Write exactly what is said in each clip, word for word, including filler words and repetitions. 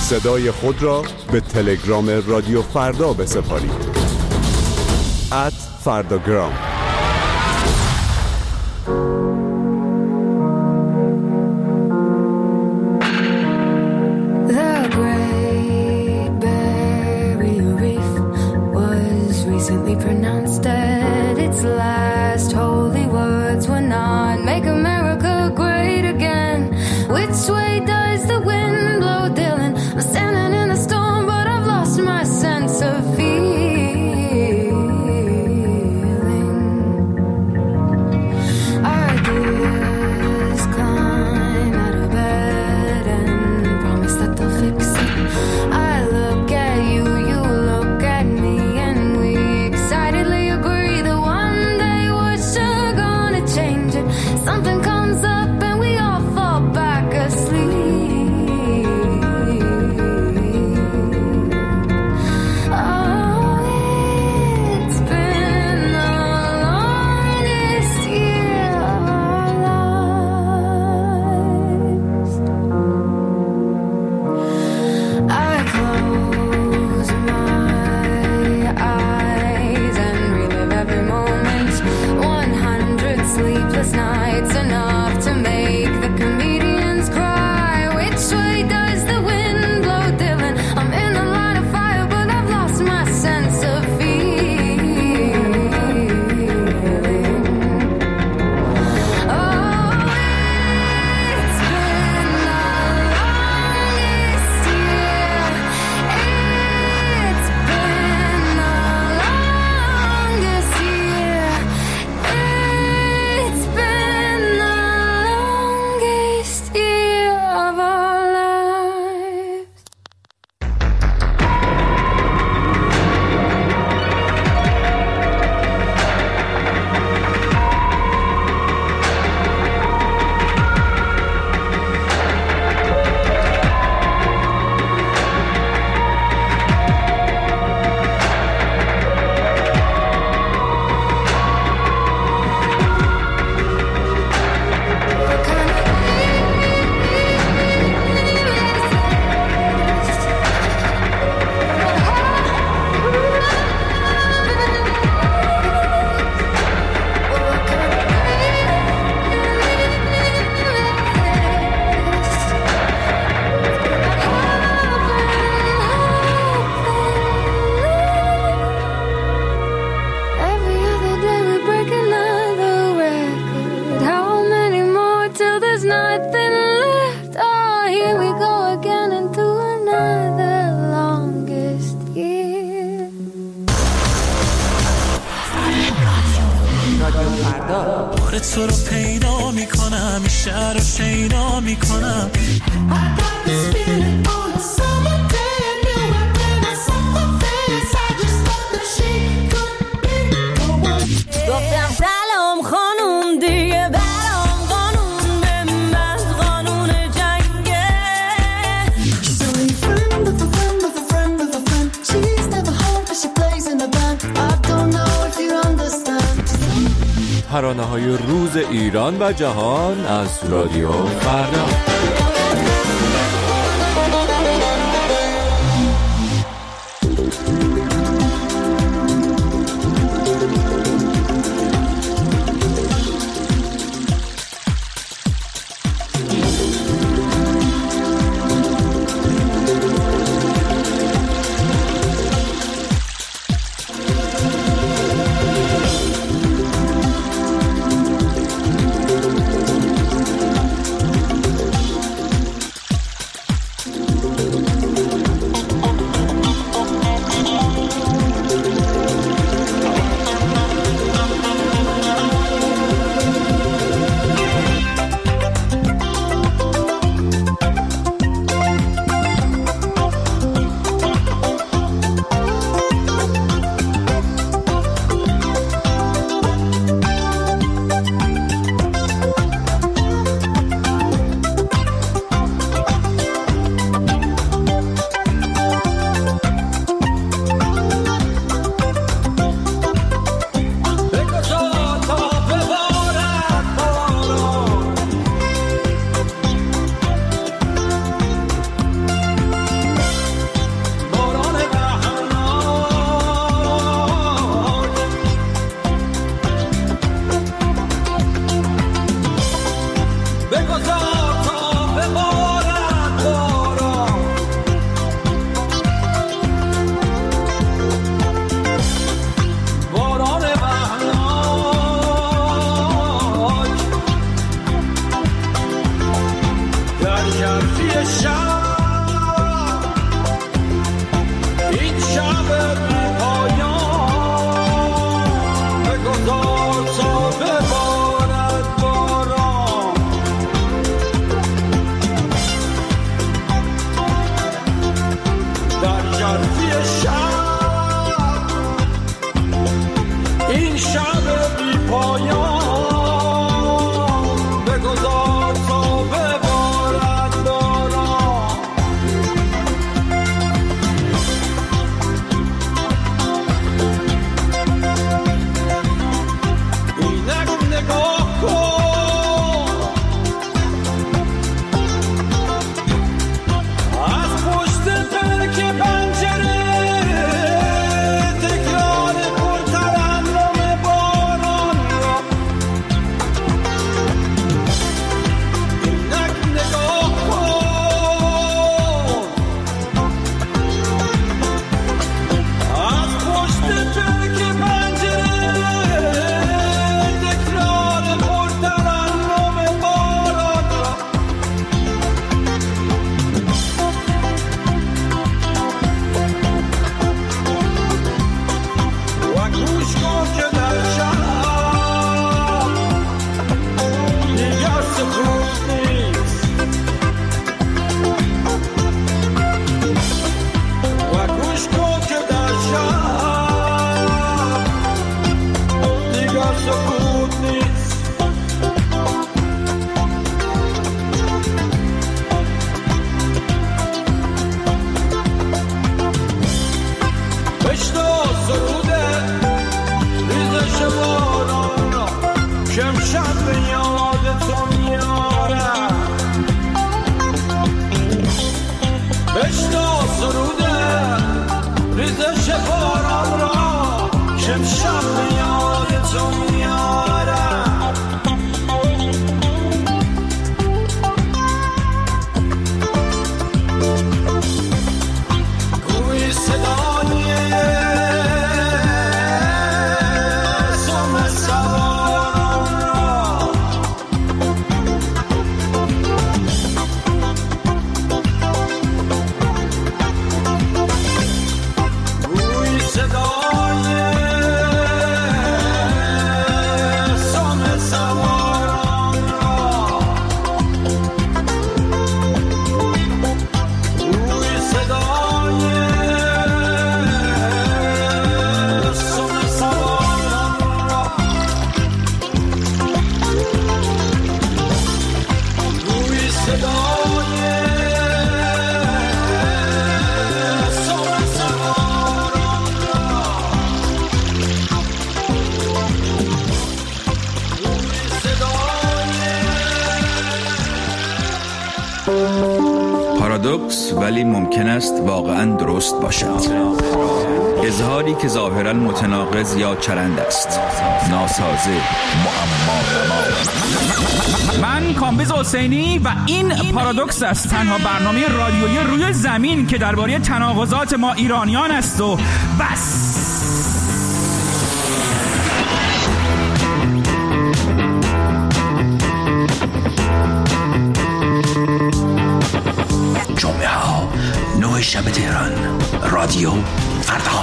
صدای خود را به تلگرام رادیو فردا بسپارید. ات فرداگرام. تو رو پیدا میکنم، این شهر رو شیدا میکنم. گفتم سلام خانوم دیگه برام قانون به من قانون جنگه. So a friend of a friend of a friend of a friend, she's never home but she plays in the band. I don't know if you understand. ترانه‌های روز ایران و جهان از رادیو فردا. پارادوکس ولی ممکن است واقعاً درست باشد. اظهاری که ظاهراً متناقض یا چرند است. ناسازه، معما. من کامبیز حسینی و این پارادوکس است، تنها برنامه رادیویی روی زمین که درباره تناقضات ما ایرانیان است و بس. جمعه ها نه شب تهران، رادیو فردا.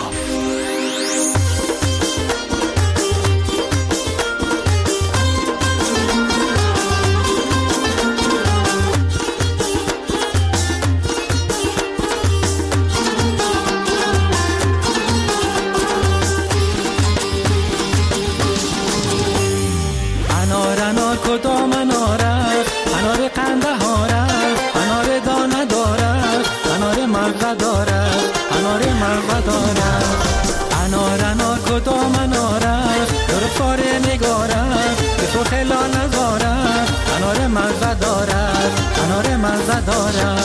انار انار کدام اناره، انار قنده هاره، انار دانه داره، انار مغز داره، انار مغز داره. انار انار کدام اناره، دور فاره نگاره، که تو خلا نزاره، انار مغز داره، انار مغز داره.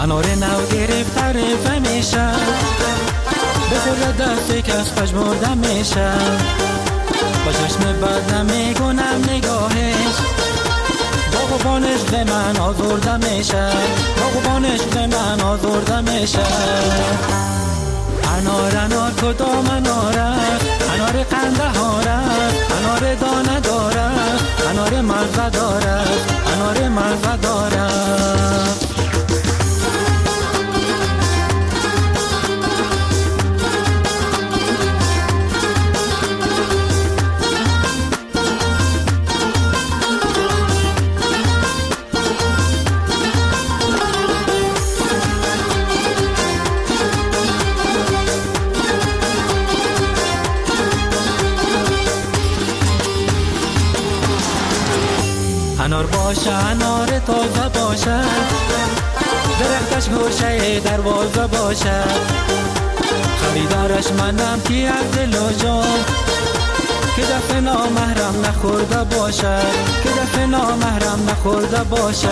انار نو گرفت رفه میشه بخورد دست کس پشمرده میشه با چشم بد نمیگونم نگاهش باغبانش به من آزرده میشه باغبانش به من آزرده میشه انار انار کدام اناره انار قنده هاره انار دانه داره انار مزه داره انار مزه داره انار باشه انار تازه باشه درختش گوشه دروازه باشه خریدارش منم کی از دل و جان که دفعه نامحرم نخورده باشه که دفعه نامحرم نخورده باشه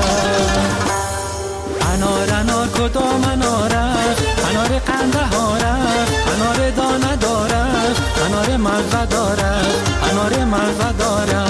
انار انار کدام اناره انار قنده هاره انار دانه داره انار مزه داره انار مزه داره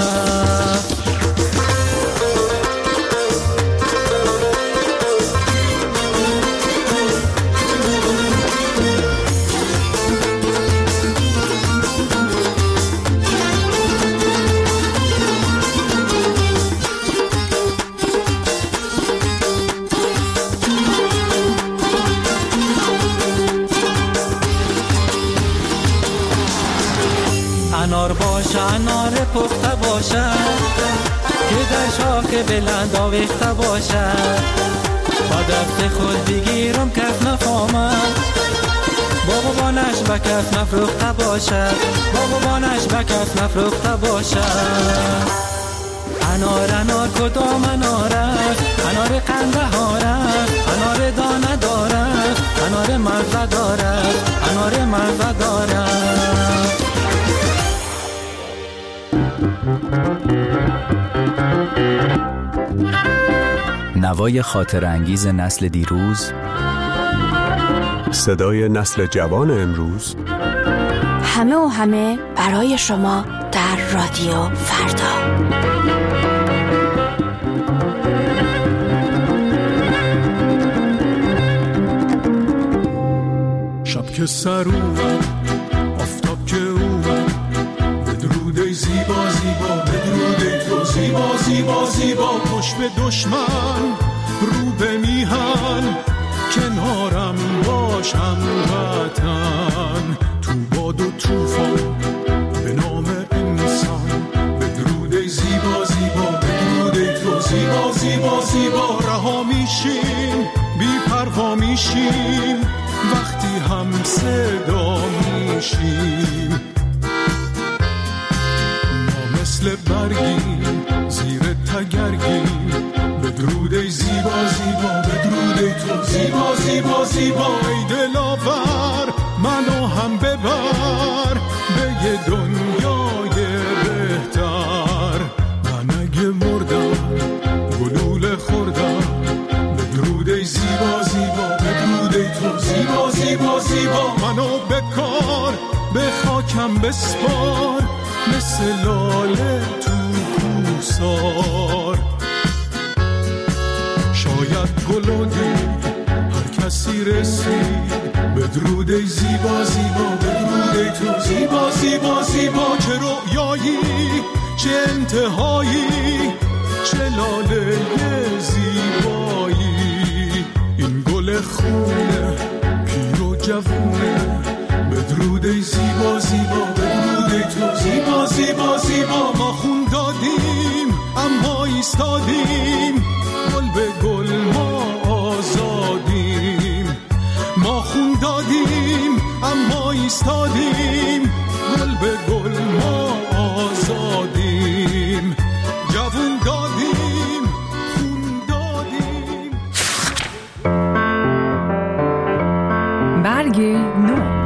انار باشه انار پخته باشه که در شاخ بلند آویخته باشه با دست خود بگیرم کف نفامد باغبانش به کف نفروخته باشه باغبانش به کف نفروخته باشه انار انار کدام اناره انار قنده هاره انار دانه داره انار مزه داره انار مزه داره نوای خاطر انگیز نسل دیروز، صدای نسل جوان امروز، همه و همه برای شما در رادیو فردا. شب که سر اومد آفتاب که اومد بدرود زیبا زیبا بدرود تو زیبا زیبا زیبا پشت به دشمن رو به میهن کنارم باش هموطن تو باد و طوفان به نام انسان بدرود زیبا زیبا بدرود تو زیبا زیبا زیبا رها میشیم بی پروا میشیم وقتی هم صدا میشیم ما مثل برگیم زیر تگرگیم بدرود زیبا زیبا بدرود تو زیبا زیبا زیبا ای دلاور منو هم ببر به یه دنیای بهتر من اگه مردم گلوله خوردم بدرود زیبا زیبا بدرود تو زیبا زیبا زیبا منو بکار به خاکم بسپار مثل لاله تو کوسار شاید گلولی هر کسی رسید بدرود زیبا زیبا بدرود تو زیبا زیبا زیبا چه رویایی چه انتهایی چه لاله زیبایی این گل خونه پیر و جوونه بدرود زیبا زیبا بدرود تو زیبا زیبا زیبا ما خون دادیم اما ایستادیم گل به گل ما آزادیم ما خون دادیم اما ایستادیم گل به گل ما آزادیم جوون دادیم خون دادیم برگ نو.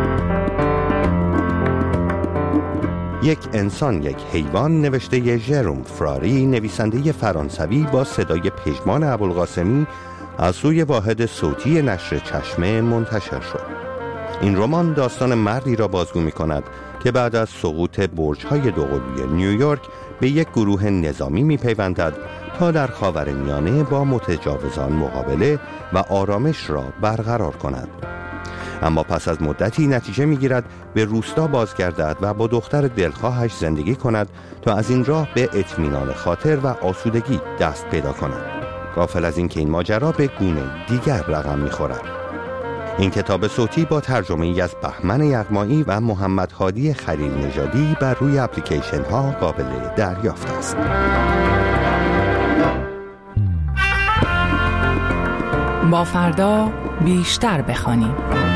یک انسان یک حیوان نوشته ژروم فراری، نویسنده فرانسوی با صدای پژمان ابوالقاسمی از سوی واحد صوتی نشر چشمه منتشر شد. این رمان داستان مردی را بازگو می کند که بعد از سقوط برج‌های دوقلوی نیویورک به یک گروه نظامی می پیوندد تا در خاورمیانه با متجاوزان مقابله و آرامش را برقرار کند. اما پس از مدتی نتیجه می گیرد به روستا بازگردد و با دختر دلخواهش زندگی کند تا از این راه به اطمینان خاطر و آسودگی دست پیدا کند. غافل از این که این ماجرا به گونه دیگر رقم می خورد. این کتاب صوتی با ترجمه ای از بهمن یغمایی و محمد هادی خلیل نژادی بر روی اپلیکیشن ها قابل دریافت است. با فردا بیشتر بخوانیم.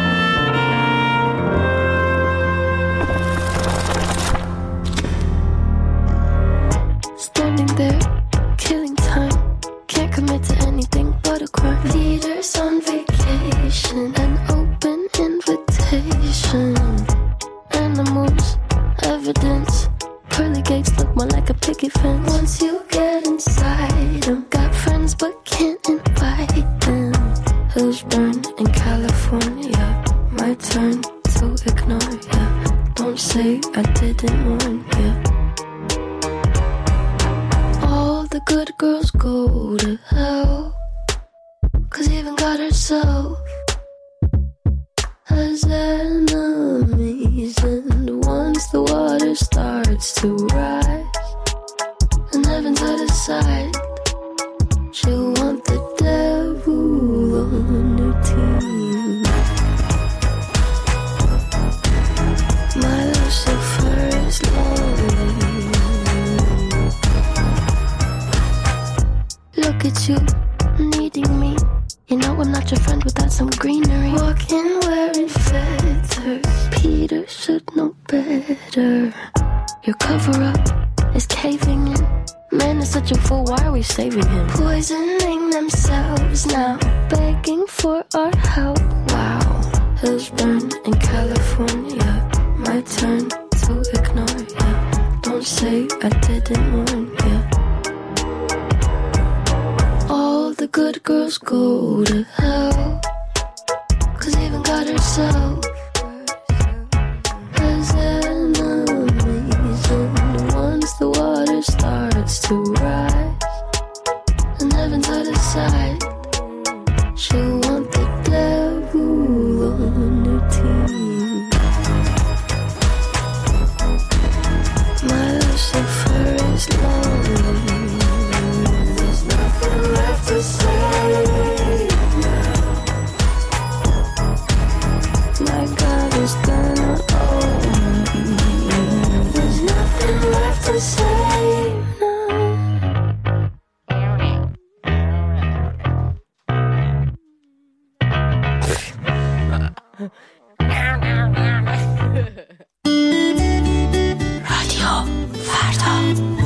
Standing there, killing time. Can't commit to anything but a crime. Leaders on vacation, an open invitation. Animals, evidence. Pearly gates look more like a picket fence. Once you get inside them, got friends but can't invite them. Hills burn in California. My turn to ignore ya. Don't say I didn't warn ya. All the good girls go to hell, 'cause even God herself has enemies. And once the water starts to rise and heaven's out of sight, she'll want the devil on her team. My Lucifer is lonely. Look at you, needing me. You know I'm not your friend without some greenery. Walking wearing feathers, Peter should know better. Your cover-up is caving in. Man is such a fool, why are we saving him? Poisoning themselves now, begging for our help. Wow, hills burn in California. My turn to ignore ya. Don't say I didn't warn ya. All the good girls go to hell, 'cause even God herself has enemies. And once the water starts to rise and heaven's out of sight, she'll want the devil on her team. My Lucifer is lonely. There's nothing left to say now. My God is gonna own me. There's nothing left to say now. رادیو فردا.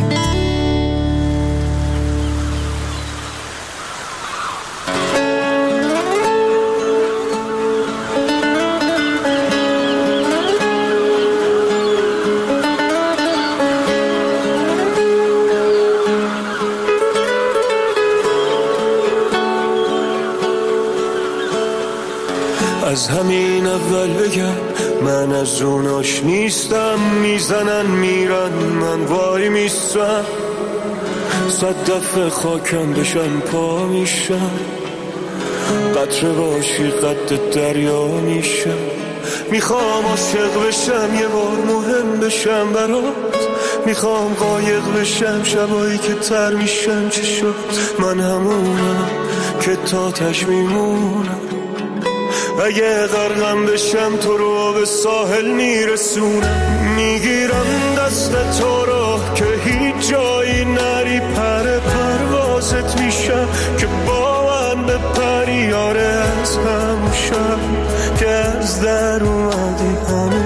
از همین اول بگم من از اوناش نیستم. میزنن میرن من وای میستم. صد دفعه خاکم بشن پا میشم. قطره باشی قد دریا میشم. میخوام عاشق بشم یه بار مهم بشم برات. میخوام قایق بشم شبایی که تر میشم. چه شد من همونم که تا تش میمونم. اگه غرقم بشم تو رو به ساحل میرسونم. میگیرم دست تو رو که هیچ جایی نری. پر پروازت میشم که با من به پریاره. از همون شب که از در اومدی همه